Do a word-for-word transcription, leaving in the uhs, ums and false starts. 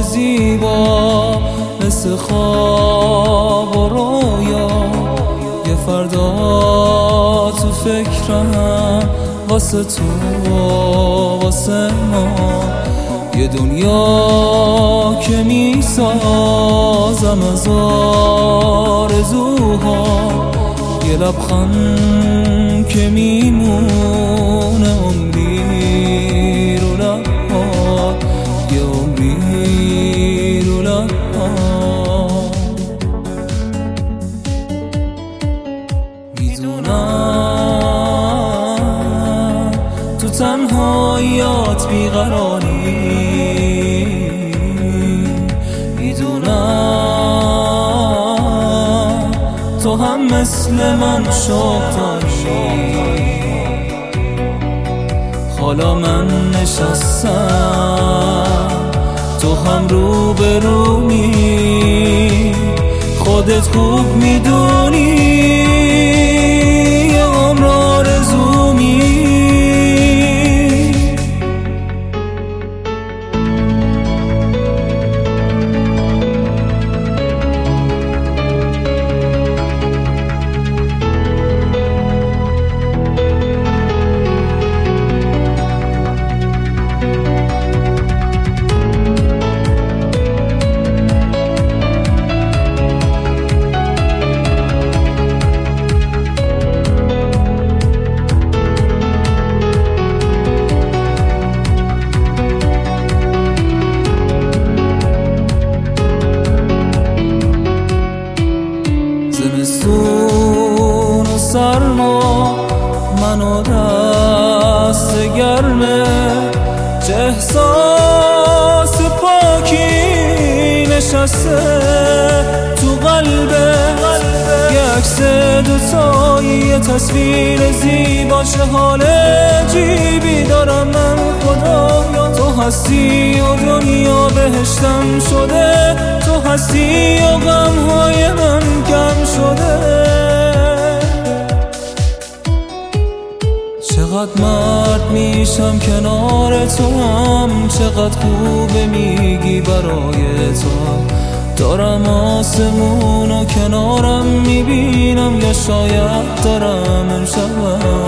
زیبا مثل خواب و رویا، یه فردا تو فکرم واسه تو واسه ما، یه دنیا که میسازم از آرزوها، یه لبخند که میمونه عمری رو لبها، یه عمری رو لبها. میدونم تو تنهاییات بیقراری، میدونم تو هم مثل من شوق داری، حالا من نشستم تو هم رو به رومی، خودت خوب میدونی یه عمر آرزومی. زمستون و سرما منو دست گرمه، چه احساس پاکی نشسته تو قلبه، یه عکس دوتایی یه تصویر زیبا، چه حال عجیبی دارم من خدایا، تو هستی و دنیا بهشتم شده، تو هستی و غمهای من کم شده. چقدر مرد میشم کنار تو هم، چقدر خوبه میگی برای تو هم، دارم آسمون و کنارم میبینم، یا شاید دارم امشبم